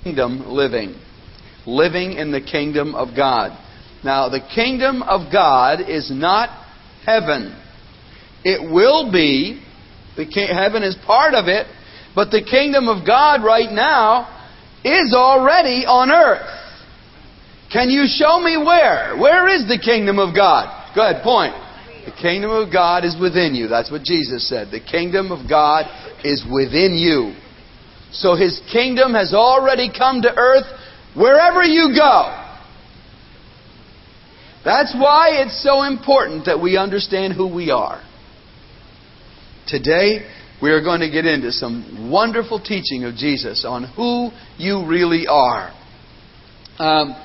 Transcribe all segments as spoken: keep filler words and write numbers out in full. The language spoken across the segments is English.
kingdom living. Living in the kingdom of God. Now, the kingdom of God is not heaven. It will be. The ki- heaven is part of it. But the kingdom of God right now is already on earth. Can you show me where? Where is the kingdom of God? Go ahead, point. The kingdom of God is within you. That's what Jesus said. The kingdom of God is within you. So His kingdom has already come to earth wherever you go. That's why it's so important that we understand who we are. Today, we are going to get into some wonderful teaching of Jesus on who you really are. Um,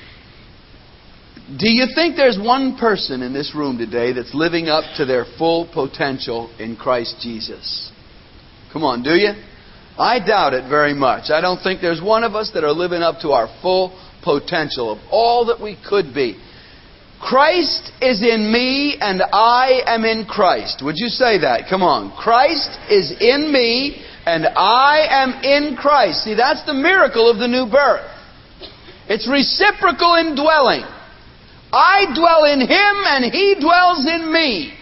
do you think there's one person in this room today that's living up to their full potential in Christ Jesus? Come on, do you? I doubt it very much. I don't think there's one of us that are living up to our full potential of all that we could be. Christ is in me and I am in Christ. Would you say that? Come on. Christ is in me and I am in Christ. See, that's the miracle of the new birth. It's reciprocal indwelling. I dwell in Him and He dwells in me.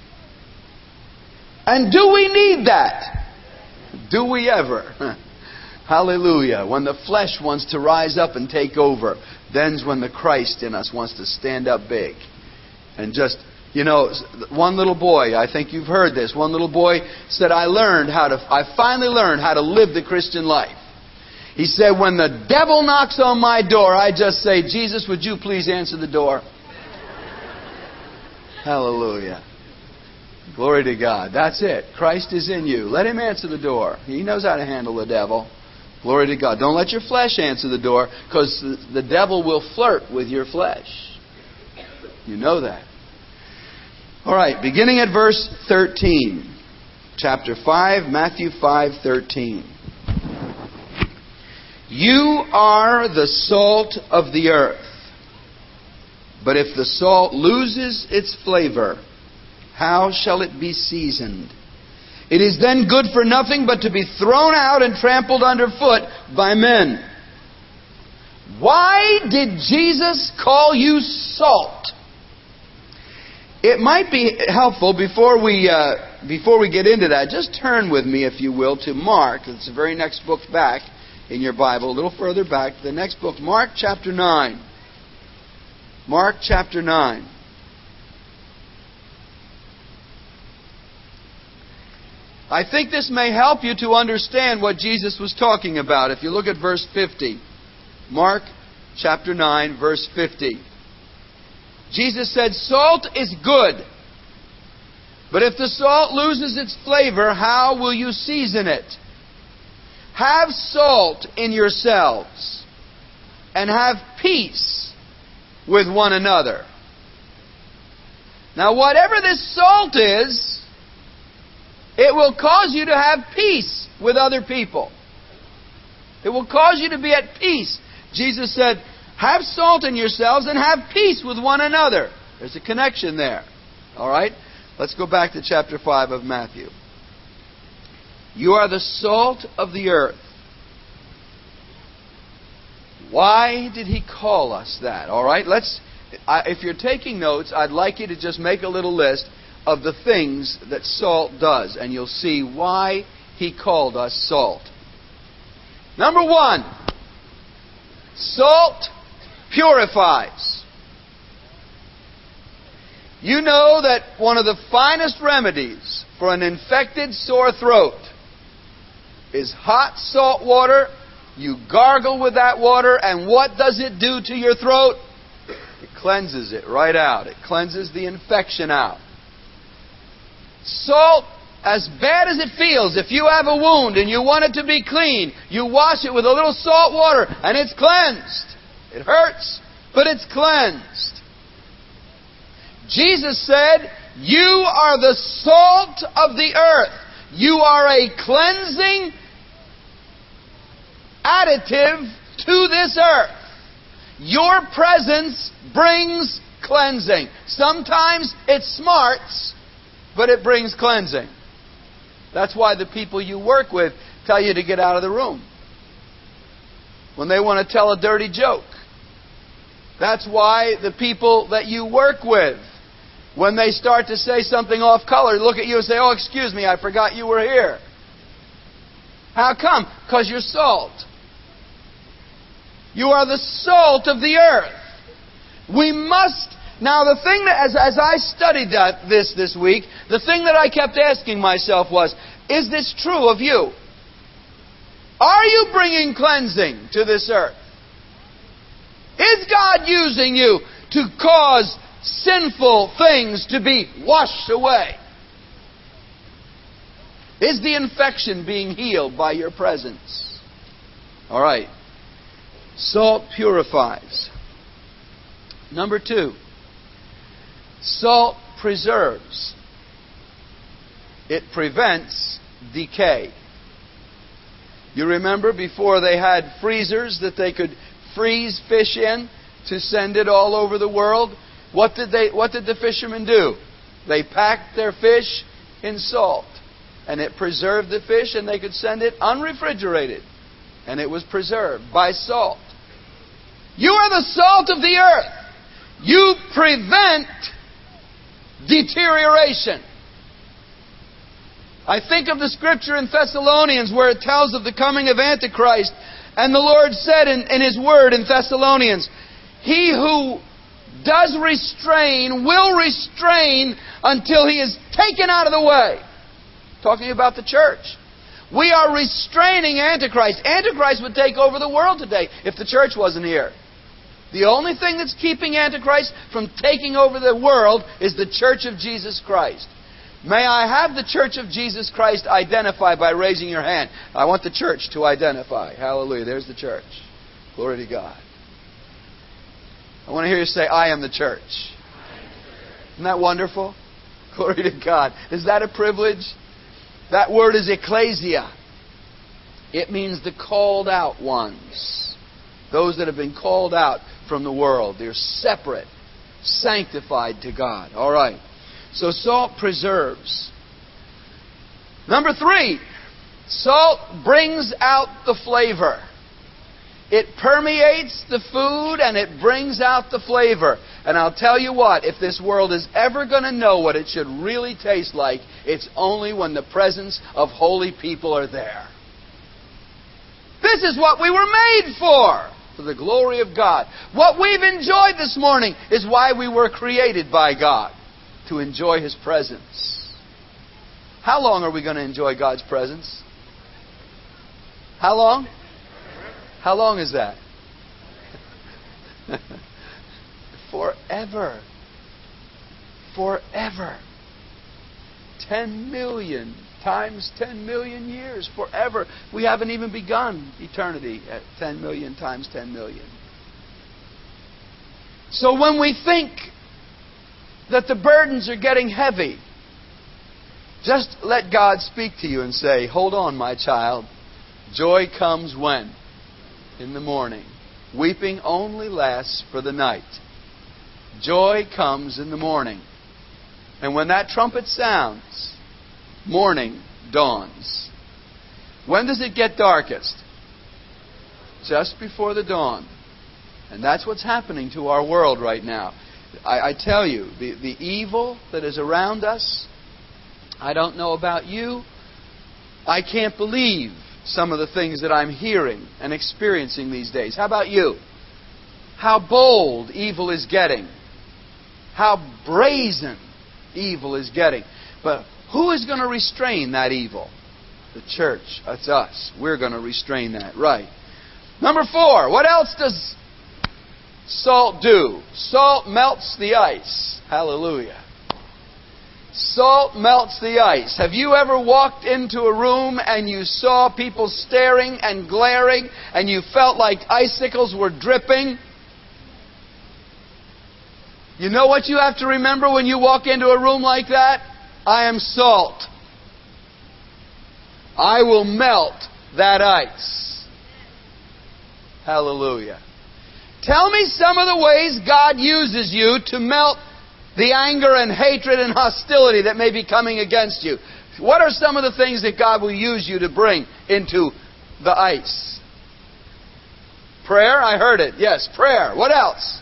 And do we need that? Do we ever? Hallelujah. When the flesh wants to rise up and take over, then's when the Christ in us wants to stand up big. And just, you know, one little boy, I think you've heard this, one little boy said, I learned how to, I finally learned how to live the Christian life. He said, when the devil knocks on my door, I just say, Jesus, would you please answer the door? Hallelujah. Glory to God. That's it. Christ is in you. Let Him answer the door. He knows how to handle the devil. Glory to God. Don't let your flesh answer the door, because the devil will flirt with your flesh. You know that. All right, beginning at verse thirteen. Chapter five, Matthew five thirteen. You are the salt of the earth. But if the salt loses its flavor, how shall it be seasoned? It is then good for nothing but to be thrown out and trampled underfoot by men. Why did Jesus call you salt? It might be helpful before we uh, before we get into that. Just turn with me, if you will, to Mark. It's the very next book back in your Bible, a little further back. The next book, Mark chapter nine. Mark chapter nine. I think this may help you to understand what Jesus was talking about. If you look at verse fifty. Mark chapter nine, verse fifty. Jesus said, salt is good. But if the salt loses its flavor, how will you season it? Have salt in yourselves, and have peace with one another. Now, whatever this salt is, it will cause you to have peace with other people. It will cause you to be at peace. Jesus said, have salt in yourselves and have peace with one another. There's a connection there. All right? Let's go back to chapter five of Matthew. You are the salt of the earth. Why did He call us that? All right? Let's. I, if you're taking notes, I'd like you to just make a little list of the things that salt does, and you'll see why He called us salt. Number one, salt purifies. You know that one of the finest remedies for an infected sore throat is hot salt water. You gargle with that water, and what does it do to your throat? It cleanses it right out. It cleanses the infection out. Salt, as bad as it feels, if you have a wound and you want it to be clean, you wash it with a little salt water and it's cleansed. It hurts, but it's cleansed. Jesus said, you are the salt of the earth. You are a cleansing additive to this earth. Your presence brings cleansing. Sometimes it smarts, but it brings cleansing. That's why the people you work with tell you to get out of the room. when they want to tell a dirty joke. That's why the people that you work with, when they start to say something off color, look at you and say, "Oh, excuse me, I forgot you were here." How come? Because you're salt. You are the salt of the earth. We must... Now, the thing that, as, as I studied that, this this week, the thing that I kept asking myself was, is this true of you? Are you bringing cleansing to this earth? Is God using you to cause sinful things to be washed away? Is the infection being healed by your presence? All right. Salt purifies. Number two, salt preserves. It prevents decay. You remember before they had freezers that they could freeze fish in to send it all over the world? What did they what did the fishermen do? They packed their fish in salt, and it preserved the fish, and they could send it unrefrigerated, and it was preserved by salt. You are the salt of the earth. You prevent deterioration. I think of the scripture in Thessalonians where it tells of the coming of Antichrist. And the Lord said in, in His Word in Thessalonians, "He who does restrain will restrain until he is taken out of the way." Talking about the church. We are restraining Antichrist. Antichrist would take over the world today if the church wasn't here. The only thing that's keeping Antichrist from taking over the world is the church of Jesus Christ. May I have the church of Jesus Christ identify by raising your hand? I want the church to identify. Hallelujah. There's the church. Glory to God. I want to hear you say, "I am the church." Isn't that wonderful? Glory to God. Is that a privilege? That word is ecclesia. It means the called out ones. Those that have been called out from the world. They're separate, sanctified to God. All right. So salt preserves. Number three, salt brings out the flavor. It permeates the food and it brings out the flavor. And I'll tell you what, if this world is ever going to know what it should really taste like, it's only when the presence of holy people are there. This is what we were made for, for the glory of God. What we've enjoyed this morning is why we were created by God, to enjoy His presence. How long are we going to enjoy God's presence? How long? How long is that? Forever. Forever. Ten million times ten million years. Forever. We haven't even begun eternity at ten million times ten million. So when we think that the burdens are getting heavy, just let God speak to you and say, "Hold on, my child. Joy comes when? In the morning. Weeping only lasts for the night. Joy comes in the morning." And when that trumpet sounds, morning dawns. When does it get darkest? Just before the dawn. And that's what's happening to our world right now. I, I tell you, the, the evil that is around us, I don't know about you, I can't believe some of the things that I'm hearing and experiencing these days. How about you? How bold evil is getting. How brazen evil is getting. But who is going to restrain that evil? The church. That's us. We're going to restrain that. Right. Number four. What else does salt do? Salt melts the ice. Hallelujah. Salt melts the ice. Have you ever walked into a room and you saw people staring and glaring and you felt like icicles were dripping? You know what you have to remember when you walk into a room like that? I am salt. I will melt that ice. Hallelujah. Tell me some of the ways God uses you to melt the anger and hatred and hostility that may be coming against you. What are some of the things that God will use you to bring into the ice? Prayer, I heard it. Yes, prayer. What else?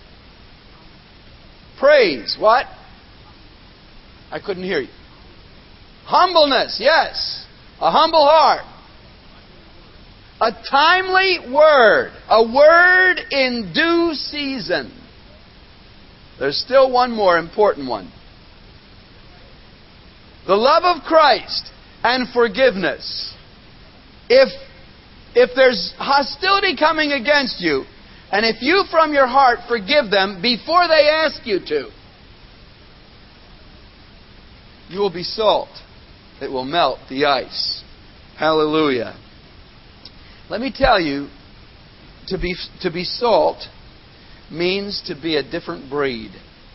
Praise. What? I couldn't hear you. Humbleness. Yes. A humble heart. A timely word. A word in due season. There's still one more important one. The love of Christ and forgiveness. If, if there's hostility coming against you, and if you from your heart forgive them before they ask you to, you will be salt that will melt the ice. Hallelujah. Let me tell you, to be, to be salt means to be a different breed.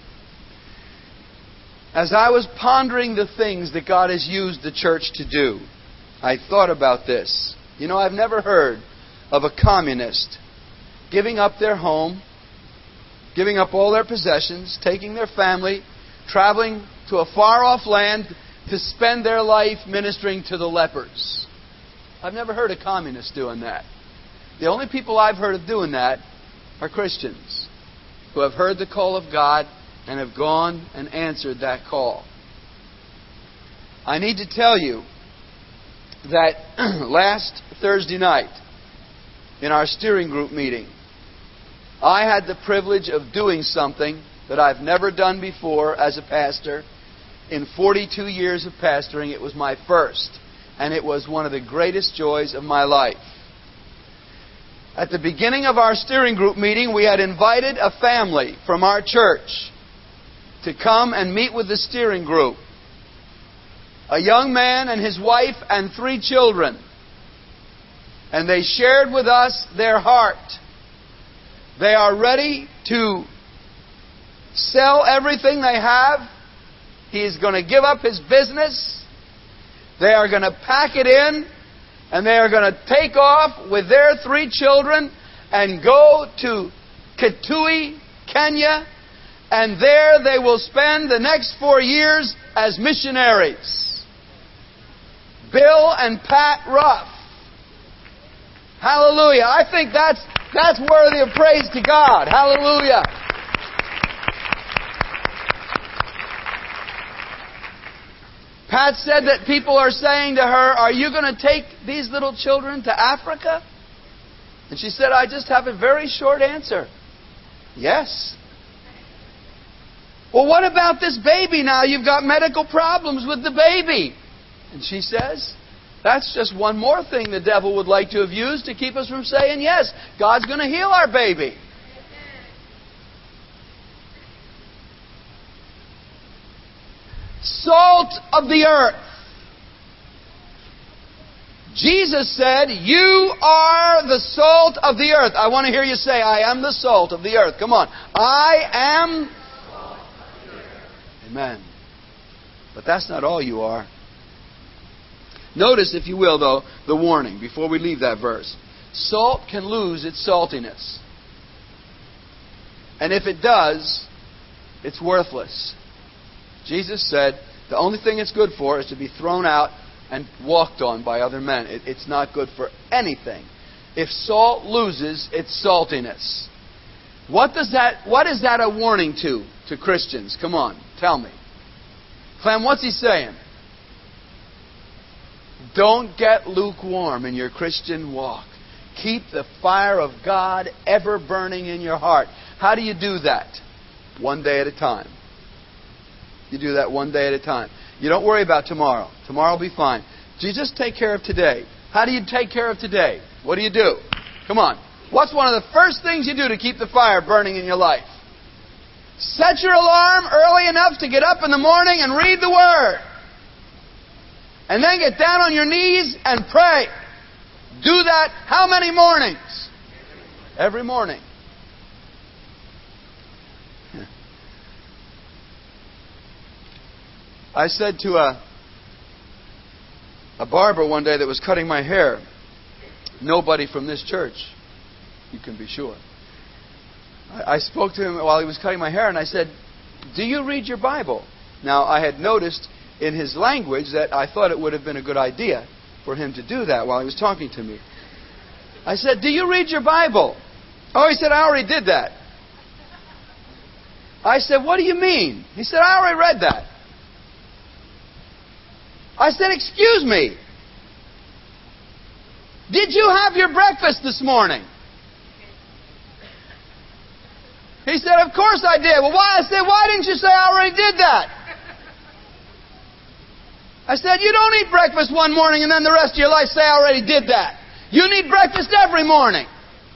As I was pondering the things that God has used the church to do, I thought about this. You know, I've never heard of a communist giving up their home, giving up all their possessions, taking their family, traveling to a far-off land to spend their life ministering to the lepers. I've never heard of communists doing that. The only people I've heard of doing that are Christians who have heard the call of God and have gone and answered that call. I need to tell you that last Thursday night in our steering group meeting, I had the privilege of doing something that I've never done before as a pastor. In forty-two years of pastoring, it was my first. And it was one of the greatest joys of my life. At the beginning of our steering group meeting, we had invited a family from our church to come and meet with the steering group. A young man and his wife and three children. And they shared with us their heart. They are ready to sell everything they have. He's going to give up his business. They are going to pack it in, and they are going to take off with their three children and go to Kitui, Kenya, and there they will spend the next four years as missionaries. Bill and Pat Ruff. Hallelujah. I think that's, that's worthy of praise to God. Hallelujah. Pat said that people are saying to her, "Are you going to take these little children to Africa?" And she said, "I just have a very short answer. Yes." "Well, what about this baby now? You've got medical problems with the baby." And she says, "That's just one more thing the devil would like to have used to keep us from saying yes. God's going to heal our baby." Salt of the earth. Jesus said, "You are the salt of the earth." I want to hear you say, "I am the salt of the earth." Come on. I am. Amen. But that's not all you are. Notice, if you will, though, the warning before we leave that verse. Salt can lose its saltiness. And if it does, it's worthless. Jesus said, the only thing it's good for is to be thrown out and walked on by other men. It, it's not good for anything. If salt loses its saltiness, what does that? What is that a warning to to Christians? Come on, tell me. Clem, what's he saying? Don't get lukewarm in your Christian walk. Keep the fire of God ever burning in your heart. How do you do that? One day at a time. You do that one day at a time. You don't worry about tomorrow. Tomorrow will be fine. You just take care of today. How do you take care of today? What do you do? Come on. What's one of the first things you do to keep the fire burning in your life? Set your alarm early enough to get up in the morning and read the Word. And then get down on your knees and pray. Do that how many mornings? Every morning. I said to a, a barber one day that was cutting my hair, nobody from this church, you can be sure. I, I spoke to him while he was cutting my hair and I said, "Do you read your Bible?" Now, I had noticed in his language that I thought it would have been a good idea for him to do that while he was talking to me. I said, do you read your Bible? Oh, he said, I already did that. I said, what do you mean? He said, I already read that. I said, excuse me. Did you have your breakfast this morning? He said, of course I did. Well, why? I said, why didn't you say I already did that? I said, you don't eat breakfast one morning and then the rest of your life say I already did that. You need breakfast every morning.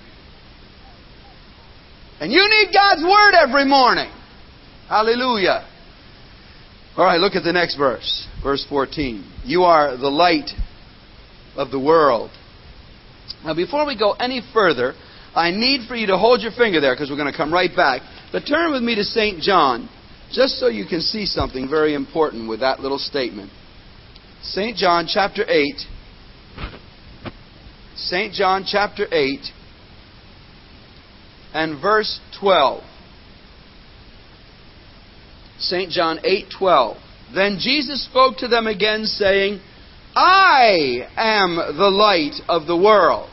And you need God's Word every morning. Hallelujah. All right, look at the next verse. Verse fourteen. You are the light of the world. Now, before we go any further, I need for you to hold your finger there because we're going to come right back. But turn with me to Saint John, just so you can see something very important with that little statement. Saint John chapter eight. Saint John chapter eight and verse twelve. Saint John eight twelve. Then Jesus spoke to them again, saying, I am the light of the world.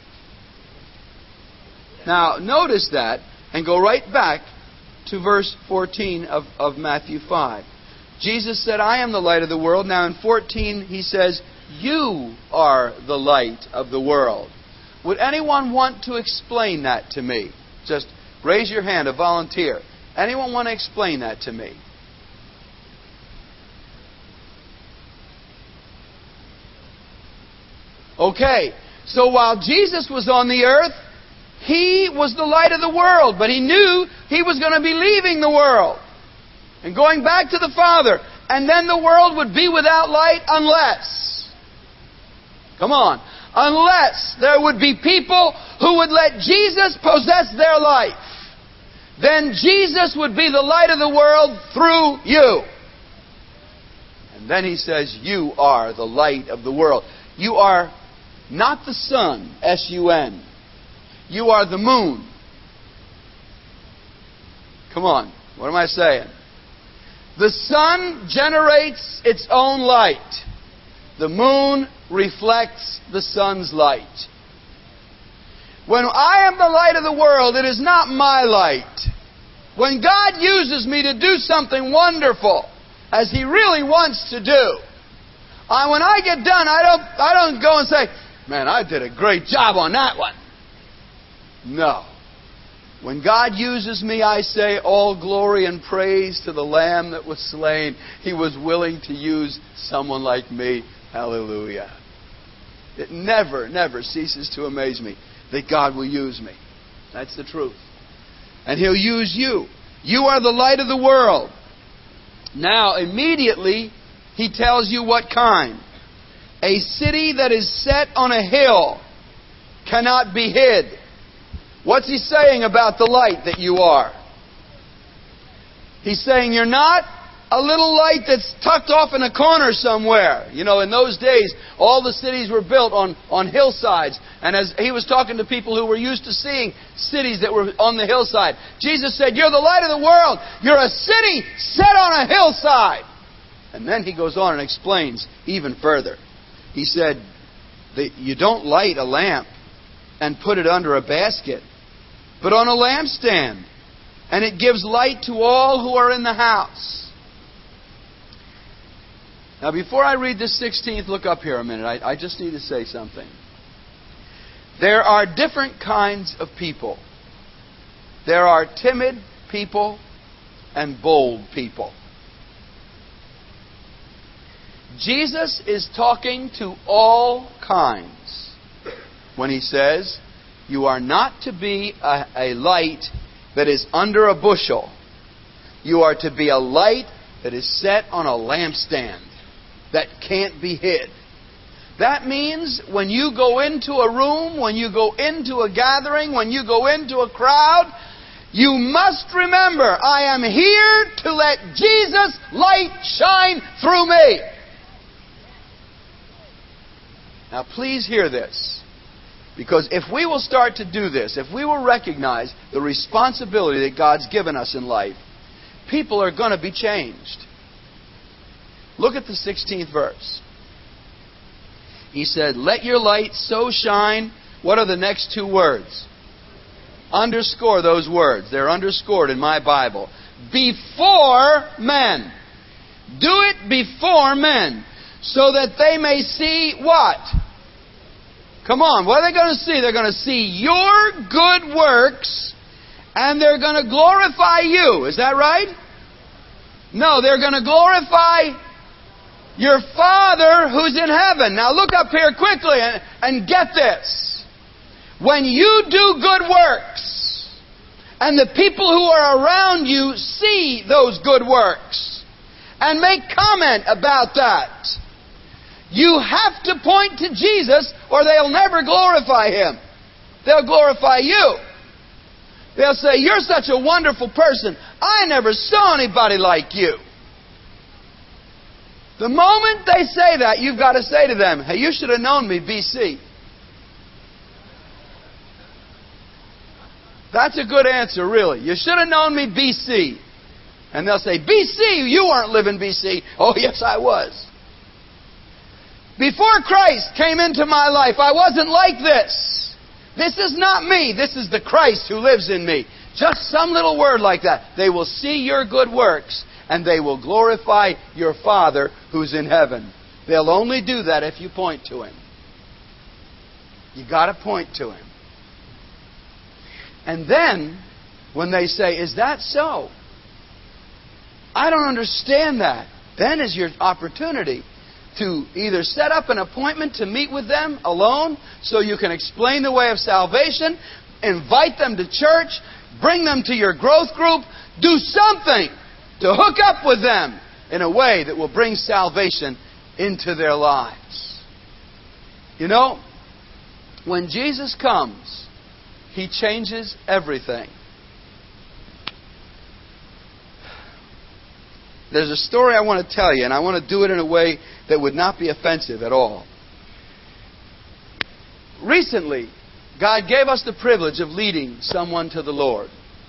Now, notice that, and go right back to verse fourteen of, of Matthew five. Jesus said, I am the light of the world. Now, in fourteen, he says, you are the light of the world. Would anyone want to explain that to me? Just raise your hand, a volunteer. Anyone want to explain that to me? Okay, so while Jesus was on the earth, He was the light of the world, but He knew He was going to be leaving the world and going back to the Father. And then the world would be without light unless, come on, unless there would be people who would let Jesus possess their life. Then Jesus would be the light of the world through you. And then He says, you are the light of the world. You are not the sun, S U N. You are the moon. Come on, what am I saying? The sun generates its own light. The moon reflects the sun's light. When I am the light of the world, it is not my light. When God uses me to do something wonderful, as He really wants to do, I, when I get done, I don't, I don't go and say, man, I did a great job on that one. No. When God uses me, I say, all glory and praise to the Lamb that was slain. He was willing to use someone like me. Hallelujah. It never, never ceases to amaze me that God will use me. That's the truth. And He'll use you. You are the light of the world. Now, immediately, He tells you what kind. A city that is set on a hill cannot be hid. What's He saying about the light that you are? He's saying you're not a little light that's tucked off in a corner somewhere. You know, in those days, all the cities were built on, on hillsides. And as He was talking to people who were used to seeing cities that were on the hillside, Jesus said, you're the light of the world. You're a city set on a hillside. And then He goes on and explains even further. He said that you don't light a lamp and put it under a basket, but on a lampstand, and it gives light to all who are in the house. Now, before I read this sixteenth, look up here a minute. I, I just need to say something. There are different kinds of people. There are timid people and bold people. Jesus is talking to all kinds when He says, you are not to be a, a light that is under a bushel. You are to be a light that is set on a lampstand that can't be hid. That means when you go into a room, when you go into a gathering, when you go into a crowd, you must remember, I am here to let Jesus' light shine through me. Now please hear this. Because if we will start to do this, if we will recognize the responsibility that God's given us in life, people are going to be changed. Look at the sixteenth verse. He said, let your light so shine What are the next two words? Underscore those words. They're underscored in my Bible. Before men. Do it before men. So that they may see what? Come on, what are they going to see? They're going to see your good works, and they're going to glorify you. Is that right? No, they're going to glorify your Father who's in heaven. Now look up here quickly and, and get this. When you do good works, and the people who are around you see those good works, and make comment about that, you have to point to Jesus, or they'll never glorify Him. They'll glorify you. They'll say, you're such a wonderful person. I never saw anybody like you. The moment they say that, you've got to say to them, hey, you should have known me B C. That's a good answer, really. You should have known me B C. And they'll say, B C, you weren't living B C. Oh, yes, I was. Before Christ came into my life, I wasn't like this. This is not me. This is the Christ who lives in me. Just some little word like that. They will see your good works, and they will glorify your Father who's in heaven. They'll only do that if you point to Him. You got to point to Him. And then, when they say, is that so? I don't understand that. Then is your opportunity to either set up an appointment to meet with them alone so you can explain the way of salvation, invite them to church, bring them to your growth group, do something to hook up with them in a way that will bring salvation into their lives. You know, when Jesus comes, He changes everything. There's a story I want to tell you, and I want to do it in a way that would not be offensive at all. Recently, God gave us the privilege of leading someone to the Lord.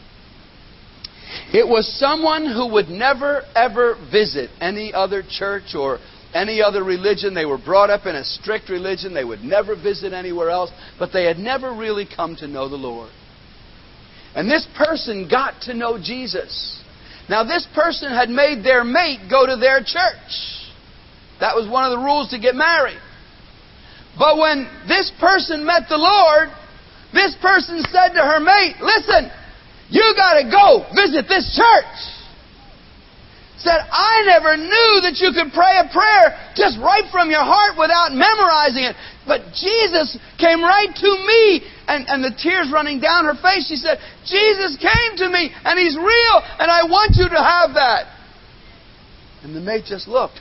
It was someone who would never, ever visit any other church or any other religion. They were brought up in a strict religion. They would never visit anywhere else. But they had never really come to know the Lord. And this person got to know Jesus. Now, this person had made their mate go to their church. That was one of the rules to get married. But when this person met the Lord, this person said to her mate, listen, you got to go visit this church. Said, I never knew that you could pray a prayer just right from your heart without memorizing it. But Jesus came right to me. And, and the tears running down her face, she said, Jesus came to me and He's real and I want you to have that. And the mate just looked.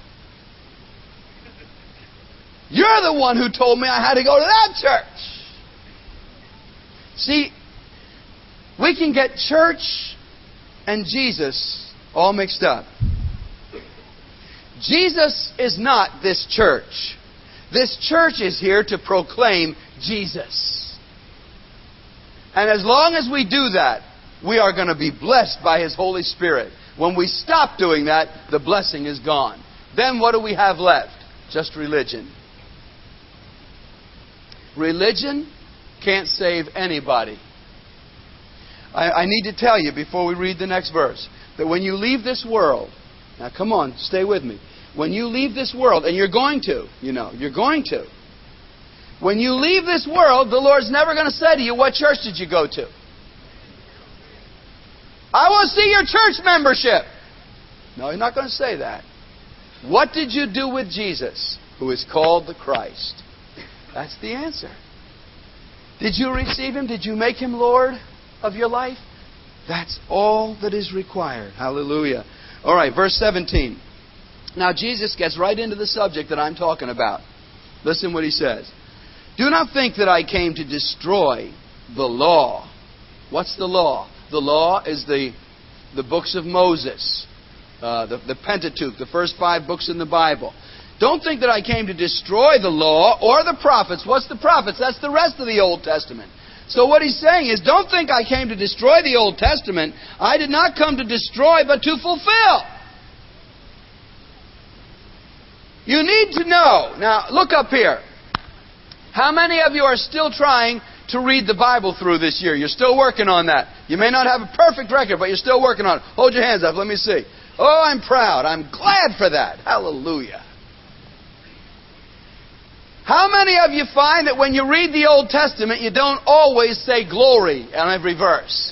You're the one who told me I had to go to that church. See, we can get church and Jesus all mixed up. Jesus is not this church. This church is here to proclaim Jesus. And as long as we do that, we are going to be blessed by His Holy Spirit. When we stop doing that, the blessing is gone. Then what do we have left? Just religion. Religion can't save anybody. I, I need to tell you before we read the next verse that when you leave this world, now come on, stay with me. When you leave this world, and you're going to, you know, you're going to. When you leave this world, the Lord's never going to say to you, what church did you go to? I want to see your church membership. No, He's not going to say that. What did you do with Jesus, who is called the Christ? That's the answer. Did you receive Him? Did you make Him Lord of your life? That's all that is required. Hallelujah. All right, verse seventeen. Now Jesus gets right into the subject that I'm talking about. Listen what He says. Do not think that I came to destroy the law. What's the law? The law is the, the books of Moses, uh, the, the Pentateuch, the first five books in the Bible. Don't think that I came to destroy the law or the prophets. What's the prophets? That's the rest of the Old Testament. So what He's saying is, don't think I came to destroy the Old Testament. I did not come to destroy, but to fulfill. You need to know. Now, look up here. How many of you are still trying to read the Bible through this year? You're still working on that. You may not have a perfect record, but you're still working on it. Hold your hands up. Let me see. Oh, I'm proud. I'm glad for that. Hallelujah. How many of you find that when you read the Old Testament, you don't always say glory on every verse?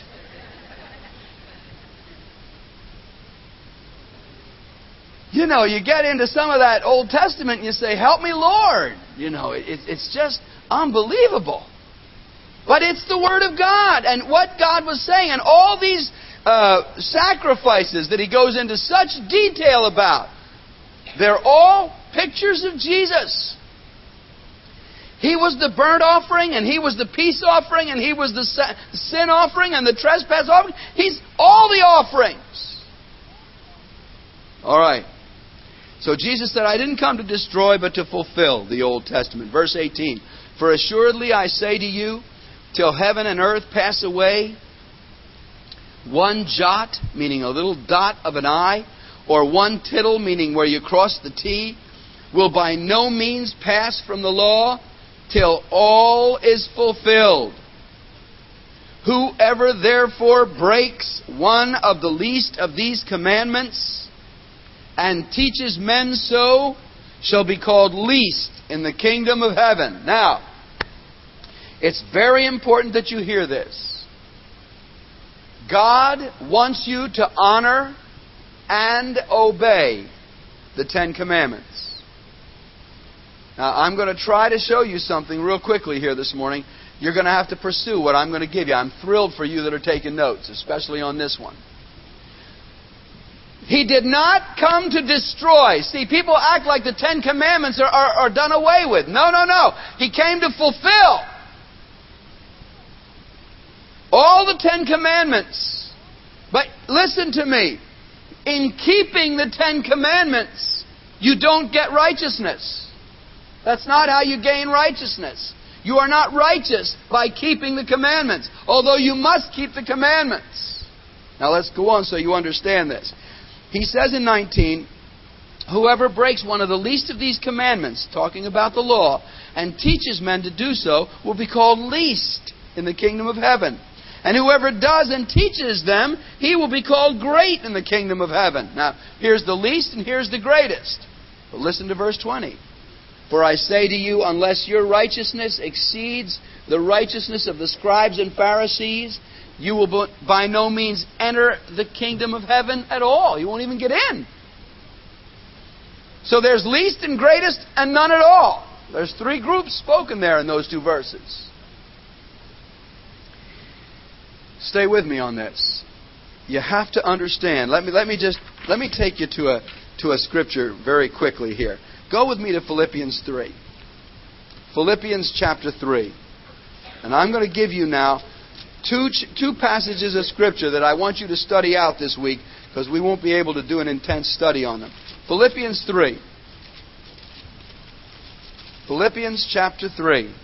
You know, you get into some of that Old Testament and you say, help me, Lord. You know, it, it's just unbelievable. But it's the Word of God and what God was saying. And all these uh, sacrifices that He goes into such detail about, they're all pictures of Jesus. He was the burnt offering, and He was the peace offering, and He was the sin offering and the trespass offering. He's all the offerings. All right. So Jesus said, I didn't come to destroy, but to fulfill the Old Testament. Verse eighteen. For assuredly I say to you, till heaven and earth pass away, one jot, meaning a little dot of an I, or one tittle, meaning where you cross the T, will by no means pass from the law till all is fulfilled. Whoever therefore breaks one of the least of these commandments and teaches men so shall be called least in the kingdom of heaven. Now, it's very important that you hear this. God wants you to honor and obey the Ten Commandments. Now, I'm going to try to show you something real quickly here this morning. You're going to have to pursue what I'm going to give you. I'm thrilled for you that are taking notes, especially on this one. He did not come to destroy. See, people act like the Ten Commandments are, are, are done away with. No, no, no. He came to fulfill all the Ten Commandments. But listen to me. In keeping the Ten Commandments, you don't get righteousness. That's not how you gain righteousness. You are not righteous by keeping the commandments, although you must keep the commandments. Now let's go on so you understand this. He says in nineteen, whoever breaks one of the least of these commandments, talking about the law, and teaches men to do so, will be called least in the kingdom of heaven. And whoever does and teaches them, he will be called great in the kingdom of heaven. Now, here's the least and here's the greatest. But listen to verse twenty. For I say to you, unless your righteousness exceeds the righteousness of the scribes and Pharisees, you will by no means enter the kingdom of heaven at all. You won't even get in. So there's least and greatest and none at all. There's three groups spoken there in those two verses. Stay with me on this. You have to understand. Let me let me just let me take you to a to a scripture very quickly here. Go with me to Philippians three. Philippians chapter three. And I'm going to give you now two two passages of Scripture that I want you to study out this week, because we won't be able to do an intense study on them. Philippians three. Philippians chapter three.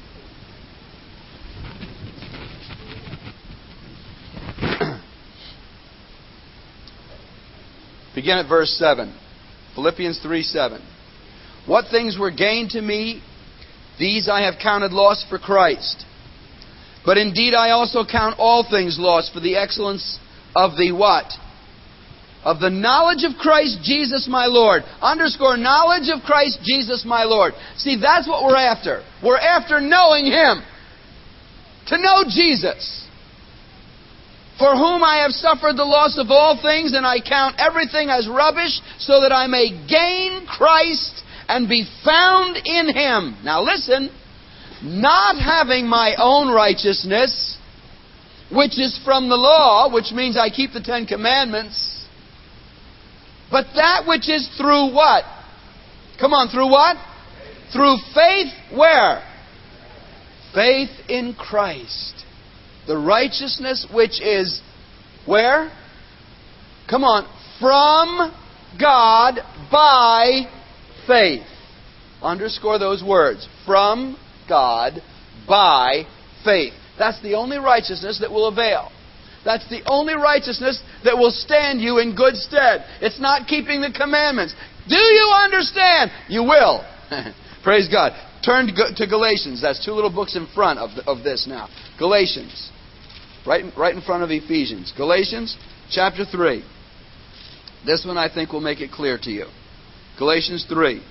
Begin at verse seven. Philippians three seven. What things were gained to me, these I have counted loss for Christ. But indeed I also count all things lost for the excellence of the what? Of the knowledge of Christ Jesus my Lord. Underscore, knowledge of Christ Jesus my Lord. See, that's what we're after. We're after knowing Him. To know Jesus. For whom I have suffered the loss of all things, and I count everything as rubbish, so that I may gain Christ and be found in Him. Now listen. Not having my own righteousness, which is from the law, which means I keep the Ten Commandments, but that which is through what? Come on, through what? Through faith where? Faith in Christ. The righteousness which is where? Come on, from God by faith. Underscore those words. From God by faith. That's the only righteousness that will avail. That's the only righteousness that will stand you in good stead. It's not keeping the commandments. Do you understand? You will. Praise God. Turn to Galatians. That's two little books in front of, the, of this now. Galatians. Right, right in front of Ephesians. Galatians chapter three. This one I think will make it clear to you. Galatians three.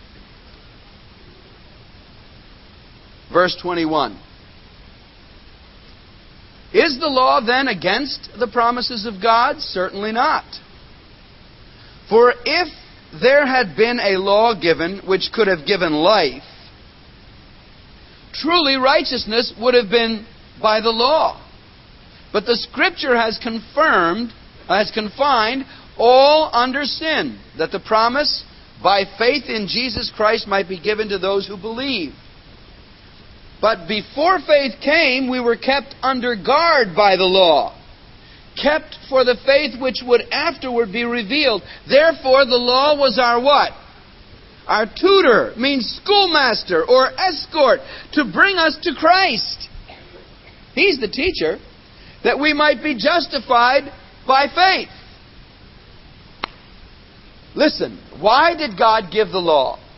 Verse twenty-one. Is the law then against the promises of God? Certainly not. For if there had been a law given which could have given life, truly righteousness would have been by the law. But the Scripture has confirmed, has confined all under sin, that the promise by faith in Jesus Christ might be given to those who believe. But before faith came, we were kept under guard by the law, kept for the faith which would afterward be revealed. Therefore, the law was our what? Our tutor, means schoolmaster or escort, to bring us to Christ. He's the teacher, that we might be justified by faith. Listen, why did God give the law?